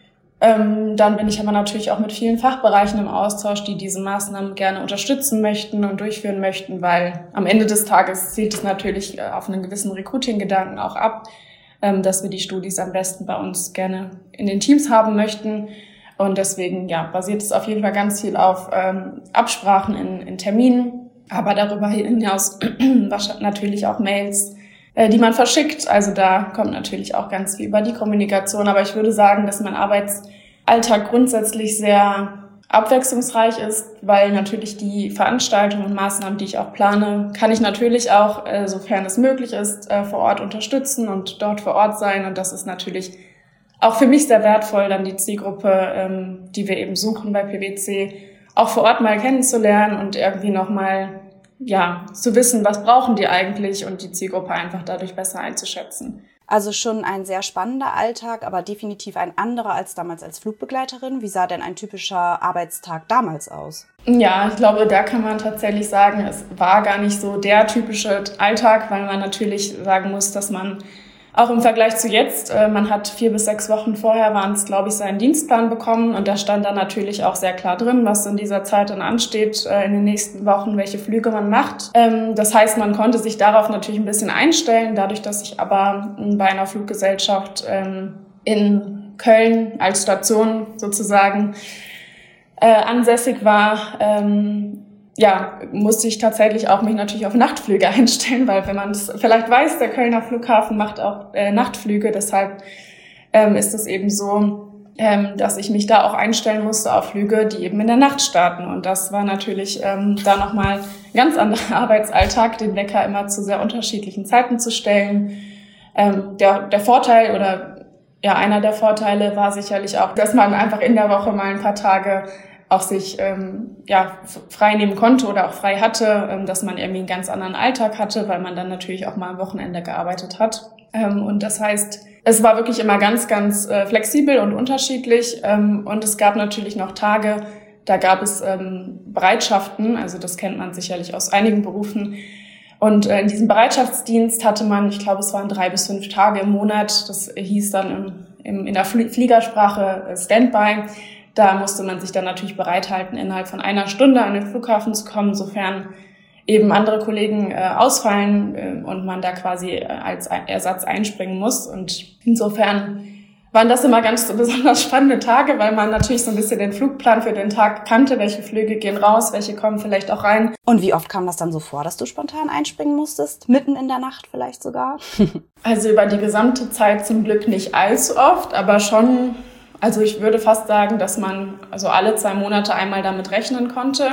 Dann bin ich aber natürlich auch mit vielen Fachbereichen im Austausch, die diese Maßnahmen gerne unterstützen möchten und durchführen möchten, weil am Ende des Tages zielt es natürlich auf einen gewissen Recruiting-Gedanken auch ab, dass wir die Studis am besten bei uns gerne in den Teams haben möchten. Und deswegen basiert es auf jeden Fall ganz viel auf Absprachen in Terminen, aber darüber hinaus natürlich auch Mails, die man verschickt. Also da kommt natürlich auch ganz viel über die Kommunikation. Aber ich würde sagen, dass mein Arbeitsalltag grundsätzlich sehr abwechslungsreich ist, weil natürlich die Veranstaltungen und Maßnahmen, die ich auch plane, kann ich natürlich auch, sofern es möglich ist, vor Ort unterstützen und dort vor Ort sein. Und das ist natürlich auch für mich sehr wertvoll, dann die Zielgruppe, die wir eben suchen bei PwC, auch vor Ort mal kennenzulernen und irgendwie nochmal zu wissen, was brauchen die eigentlich und die Zielgruppe einfach dadurch besser einzuschätzen. Also schon ein sehr spannender Alltag, aber definitiv ein anderer als damals als Flugbegleiterin. Wie sah denn ein typischer Arbeitstag damals aus? Ja, ich glaube, da kann man tatsächlich sagen, es war gar nicht so der typische Alltag, weil man natürlich sagen muss, dass man auch im Vergleich zu jetzt, man hat 4 bis 6 Wochen vorher waren es, glaube ich, seinen Dienstplan bekommen und da stand dann natürlich auch sehr klar drin, was in dieser Zeit dann ansteht, in den nächsten Wochen, welche Flüge man macht. Das heißt, man konnte sich darauf natürlich ein bisschen einstellen, dadurch, dass ich aber bei einer Fluggesellschaft in Köln als Station sozusagen ansässig war, musste ich tatsächlich auch mich natürlich auf Nachtflüge einstellen, weil wenn man es vielleicht weiß, der Kölner Flughafen macht auch Nachtflüge, deshalb ist es eben so, dass ich mich da auch einstellen musste auf Flüge, die eben in der Nacht starten. Und das war natürlich da nochmal ein ganz anderer Arbeitsalltag, den Wecker immer zu sehr unterschiedlichen Zeiten zu stellen. Der Vorteil oder einer der Vorteile war sicherlich auch, dass man einfach in der Woche mal ein paar Tage auch sich frei nehmen konnte oder auch frei hatte, dass man irgendwie einen ganz anderen Alltag hatte, weil man dann natürlich auch mal am Wochenende gearbeitet hat. Und das heißt, es war wirklich immer ganz, ganz flexibel und unterschiedlich. Und es gab natürlich noch Tage, da gab es Bereitschaften, also das kennt man sicherlich aus einigen Berufen. Und in diesem Bereitschaftsdienst hatte man, ich glaube, es waren 3 bis 5 Tage im Monat. Das hieß dann in der Fliegersprache Standby. Da musste man sich dann natürlich bereithalten, innerhalb von 1 Stunde an den Flughafen zu kommen, sofern eben andere Kollegen ausfallen und man da quasi als Ersatz einspringen muss. Und insofern waren das immer ganz besonders spannende Tage, weil man natürlich so ein bisschen den Flugplan für den Tag kannte, welche Flüge gehen raus, welche kommen vielleicht auch rein. Und wie oft kam das dann so vor, dass du spontan einspringen musstest? Mitten in der Nacht vielleicht sogar? Also über die gesamte Zeit zum Glück nicht allzu oft, aber schon, also ich würde fast sagen, dass man also alle 2 Monate einmal damit rechnen konnte.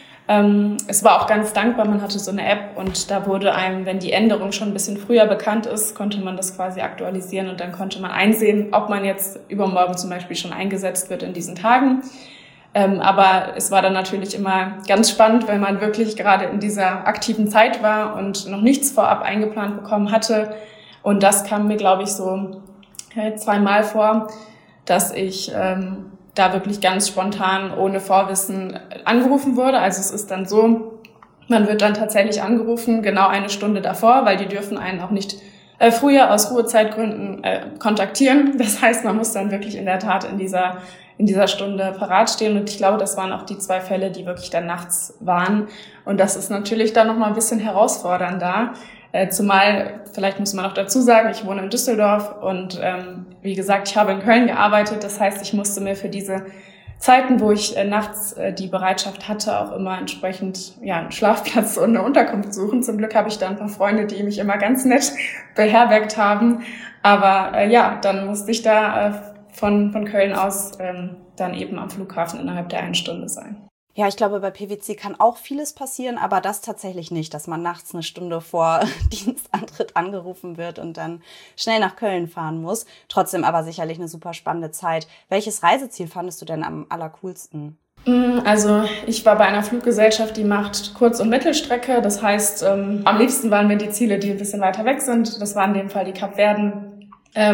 Es war auch ganz dankbar, man hatte so eine App und da wurde einem, wenn die Änderung schon ein bisschen früher bekannt ist, konnte man das quasi aktualisieren und dann konnte man einsehen, ob man jetzt übermorgen zum Beispiel schon eingesetzt wird in diesen Tagen. Aber es war dann natürlich immer ganz spannend, wenn man wirklich gerade in dieser aktiven Zeit war und noch nichts vorab eingeplant bekommen hatte. Und das kam mir, glaube ich, so 2-mal vor, dass ich da wirklich ganz spontan, ohne Vorwissen angerufen wurde. Also es ist dann so, man wird dann tatsächlich angerufen, genau 1 Stunde davor, weil die dürfen einen auch nicht früher aus Ruhezeitgründen kontaktieren. Das heißt, man muss dann wirklich in der Tat in dieser Stunde parat stehen. Und ich glaube, das waren auch die 2 Fälle, die wirklich dann nachts waren. Und das ist natürlich dann nochmal ein bisschen herausfordernder. Zumal, vielleicht muss man noch dazu sagen, ich wohne in Düsseldorf und wie gesagt, ich habe in Köln gearbeitet. Das heißt, ich musste mir für diese Zeiten, wo ich nachts die Bereitschaft hatte, auch immer entsprechend einen Schlafplatz und eine Unterkunft suchen. Zum Glück habe ich da ein paar Freunde, die mich immer ganz nett beherbergt haben. Aber dann musste ich da von Köln aus dann eben am Flughafen innerhalb der 1 Stunde sein. Ja, ich glaube, bei PwC kann auch vieles passieren, aber das tatsächlich nicht, dass man nachts 1 Stunde vor Dienstantritt angerufen wird und dann schnell nach Köln fahren muss. Trotzdem aber sicherlich eine super spannende Zeit. Welches Reiseziel fandest du denn am allercoolsten? Also ich war bei einer Fluggesellschaft, die macht Kurz- und Mittelstrecke. Das heißt, am liebsten waren mir die Ziele, die ein bisschen weiter weg sind. Das waren in dem Fall die Kapverden.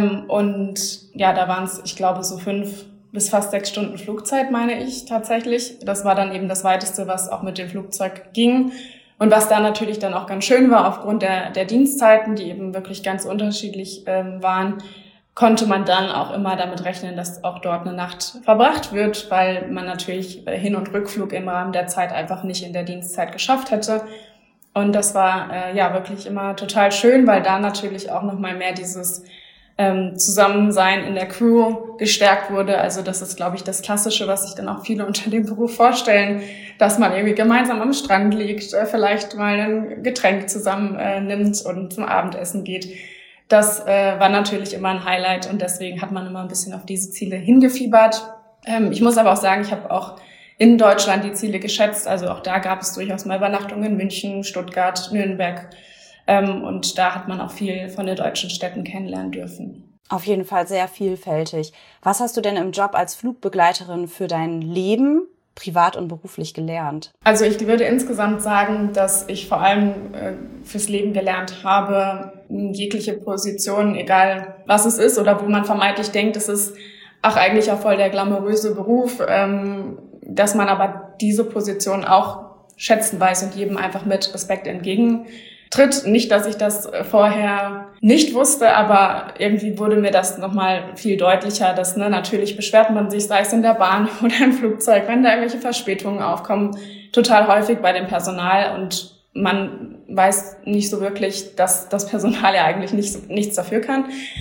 Da waren es, ich glaube, so 5 bis fast 6 Stunden Flugzeit, meine ich tatsächlich. Das war dann eben das Weiteste, was auch mit dem Flugzeug ging. Und was da natürlich dann auch ganz schön war, aufgrund der Dienstzeiten, die eben wirklich ganz unterschiedlich waren, konnte man dann auch immer damit rechnen, dass auch dort eine Nacht verbracht wird, weil man natürlich Hin- und Rückflug im Rahmen der Zeit einfach nicht in der Dienstzeit geschafft hätte. Und das war wirklich immer total schön, weil da natürlich auch nochmal mehr dieses Zusammensein in der Crew gestärkt wurde. Also das ist, glaube ich, das Klassische, was sich dann auch viele unter dem Beruf vorstellen, dass man irgendwie gemeinsam am Strand liegt, vielleicht mal ein Getränk zusammen nimmt und zum Abendessen geht. Das war natürlich immer ein Highlight und deswegen hat man immer ein bisschen auf diese Ziele hingefiebert. Ich muss aber auch sagen, ich habe auch in Deutschland die Ziele geschätzt. Also auch da gab es durchaus mal Übernachtungen in München, Stuttgart, Nürnberg. Und da hat man auch viel von den deutschen Städten kennenlernen dürfen. Auf jeden Fall sehr vielfältig. Was hast du denn im Job als Flugbegleiterin für dein Leben, privat und beruflich, gelernt? Also ich würde insgesamt sagen, dass ich vor allem fürs Leben gelernt habe, jegliche Position, egal was es ist oder wo man vermeintlich denkt, es ist eigentlich auch voll der glamouröse Beruf, dass man aber diese Position auch schätzen weiß und jedem einfach mit Respekt entgegentritt. Nicht, dass ich das vorher nicht wusste, aber irgendwie wurde mir das nochmal viel deutlicher, dass natürlich beschwert man sich, sei es in der Bahn oder im Flugzeug, wenn da irgendwelche Verspätungen aufkommen, total häufig bei dem Personal und man weiß nicht so wirklich, dass das Personal ja eigentlich nichts dafür kann.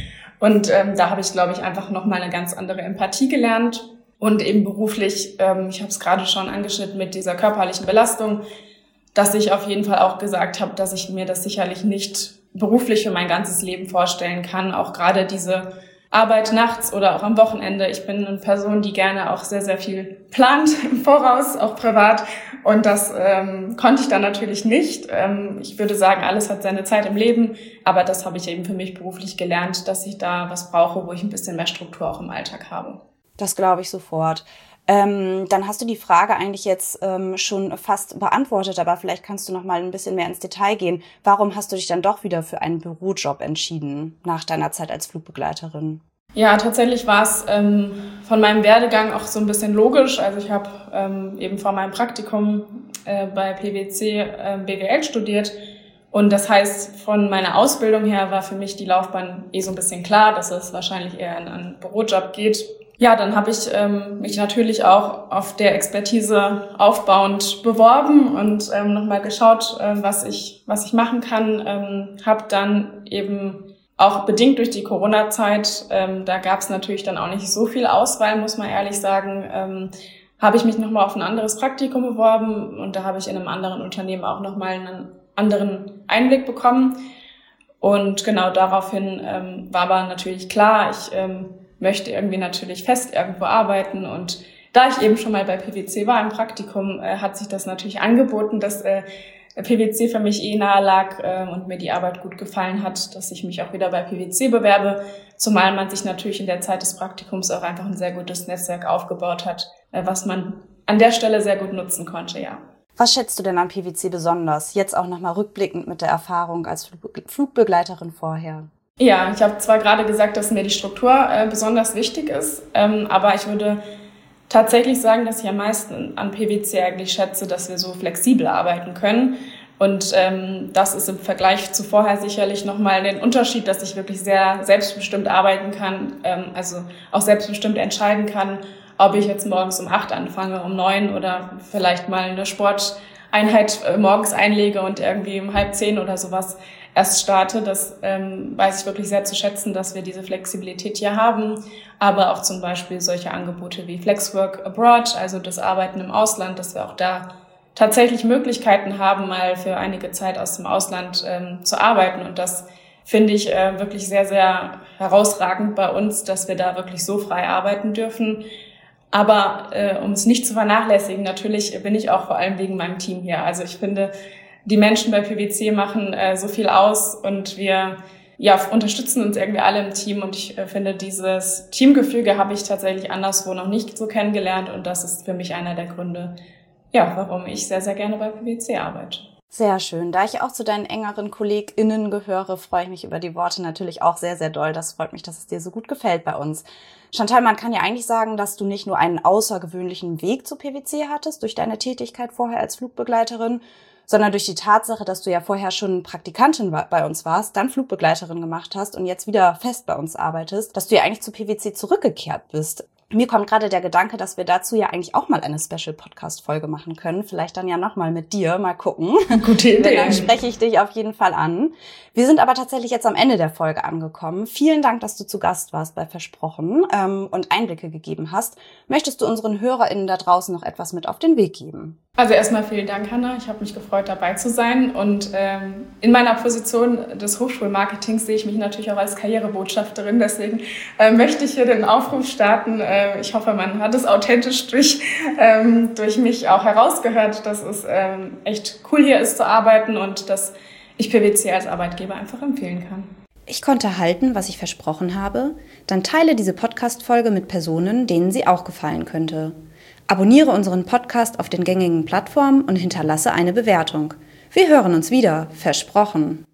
Und da habe ich, glaube ich, einfach nochmal eine ganz andere Empathie gelernt. Und eben beruflich, ich habe es gerade schon angeschnitten mit dieser körperlichen Belastung, dass ich auf jeden Fall auch gesagt habe, dass ich mir das sicherlich nicht beruflich für mein ganzes Leben vorstellen kann. Auch gerade diese Arbeit nachts oder auch am Wochenende. Ich bin eine Person, die gerne auch sehr, sehr viel plant im Voraus, auch privat. Und das konnte ich dann natürlich nicht. Ich würde sagen, alles hat seine Zeit im Leben. Aber das habe ich eben für mich beruflich gelernt, dass ich da was brauche, wo ich ein bisschen mehr Struktur auch im Alltag habe. Das glaube ich sofort. Dann hast du die Frage eigentlich jetzt schon fast beantwortet, aber vielleicht kannst du noch mal ein bisschen mehr ins Detail gehen. Warum hast du dich dann doch wieder für einen Bürojob entschieden nach deiner Zeit als Flugbegleiterin? Ja, tatsächlich war es von meinem Werdegang auch so ein bisschen logisch. Also ich habe eben vor meinem Praktikum bei PwC BWL studiert. Und das heißt, von meiner Ausbildung her war für mich die Laufbahn so ein bisschen klar, dass es wahrscheinlich eher in einen Bürojob geht. Ja, dann habe ich mich natürlich auch auf der Expertise aufbauend beworben und nochmal geschaut, was ich machen kann. Habe dann eben auch bedingt durch die Corona-Zeit, da gab es natürlich dann auch nicht so viel Auswahl, muss man ehrlich sagen, habe ich mich nochmal auf ein anderes Praktikum beworben und da habe ich in einem anderen Unternehmen auch nochmal einen anderen Einblick bekommen. Und genau daraufhin war aber natürlich klar, ich möchte irgendwie natürlich fest irgendwo arbeiten und da ich eben schon mal bei PwC war im Praktikum, hat sich das natürlich angeboten, dass PwC für mich nahe lag und mir die Arbeit gut gefallen hat, dass ich mich auch wieder bei PwC bewerbe, zumal man sich natürlich in der Zeit des Praktikums auch einfach ein sehr gutes Netzwerk aufgebaut hat, was man an der Stelle sehr gut nutzen konnte, ja. Was schätzt du denn an PwC besonders, jetzt auch nochmal rückblickend mit der Erfahrung als Flugbegleiterin vorher? Ja, ich habe zwar gerade gesagt, dass mir die Struktur besonders wichtig ist, aber ich würde tatsächlich sagen, dass ich am meisten an PwC eigentlich schätze, dass wir so flexibel arbeiten können. Und das ist im Vergleich zu vorher sicherlich nochmal den Unterschied, dass ich wirklich sehr selbstbestimmt arbeiten kann, also auch selbstbestimmt entscheiden kann, ob ich jetzt morgens um 8 anfange, um 9 oder vielleicht mal eine Sporteinheit morgens einlege und irgendwie um 9:30 oder sowas erst starte. Das weiß ich wirklich sehr zu schätzen, dass wir diese Flexibilität hier haben. Aber auch zum Beispiel solche Angebote wie Flexwork Abroad, also das Arbeiten im Ausland, dass wir auch da tatsächlich Möglichkeiten haben, mal für einige Zeit aus dem Ausland zu arbeiten. Und das finde ich wirklich sehr, sehr herausragend bei uns, dass wir da wirklich so frei arbeiten dürfen. Aber um es nicht zu vernachlässigen, natürlich bin ich auch vor allem wegen meinem Team hier. Also ich finde, die Menschen bei PwC machen so viel aus und wir unterstützen uns irgendwie alle im Team. Und ich finde, dieses Teamgefüge habe ich tatsächlich anderswo noch nicht so kennengelernt. Und das ist für mich einer der Gründe, warum ich sehr, sehr gerne bei PwC arbeite. Sehr schön. Da ich auch zu deinen engeren KollegInnen gehöre, freue ich mich über die Worte natürlich auch sehr, sehr doll. Das freut mich, dass es dir so gut gefällt bei uns. Chantal, man kann ja eigentlich sagen, dass du nicht nur einen außergewöhnlichen Weg zu PwC hattest durch deine Tätigkeit vorher als Flugbegleiterin, sondern durch die Tatsache, dass du ja vorher schon Praktikantin bei uns warst, dann Flugbegleiterin gemacht hast und jetzt wieder fest bei uns arbeitest, dass du ja eigentlich zu PwC zurückgekehrt bist. Mir kommt gerade der Gedanke, dass wir dazu ja eigentlich auch mal eine Special-Podcast-Folge machen können. Vielleicht dann ja nochmal mit dir, mal gucken. Gute Idee. Dann spreche ich dich auf jeden Fall an. Wir sind aber tatsächlich jetzt am Ende der Folge angekommen. Vielen Dank, dass du zu Gast warst bei Versprochen und Einblicke gegeben hast. Möchtest du unseren HörerInnen da draußen noch etwas mit auf den Weg geben? Also erstmal vielen Dank, Hanna. Ich habe mich gefreut, dabei zu sein. Und in meiner Position des Hochschulmarketings sehe ich mich natürlich auch als Karrierebotschafterin. Deswegen möchte ich hier den Aufruf starten. Ich hoffe, man hat es authentisch durch mich auch herausgehört, dass es echt cool hier ist zu arbeiten und dass ich PwC als Arbeitgeber einfach empfehlen kann. Ich konnte halten, was ich versprochen habe. Dann teile diese Podcast-Folge mit Personen, denen sie auch gefallen könnte. Abonniere unseren Podcast auf den gängigen Plattformen und hinterlasse eine Bewertung. Wir hören uns wieder, versprochen.